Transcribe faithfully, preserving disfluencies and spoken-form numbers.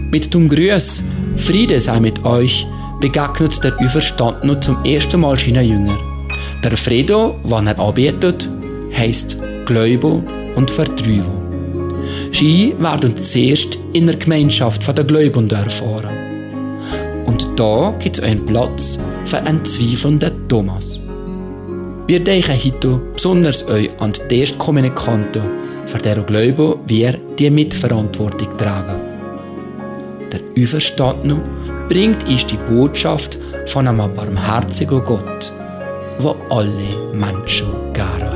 Mit dem Gruß «Friede sei mit euch» begegnet der Auferstandene zum ersten Mal seinen Jüngern. Der Fredo, den er anbietet, heisst Glaube und Vertrauen. Sie werden zuerst in der Gemeinschaft der Gläubigen erfahren. Und da gibt es einen Platz für einen zweifelnden Thomas. Wir denken heute besonders euch an die ersten Kommunikanten, für deren Glauben wir die Mitverantwortung tragen. Der Auferstandene bringt uns die Botschaft von einem barmherzigen Gott, der alle Menschen gern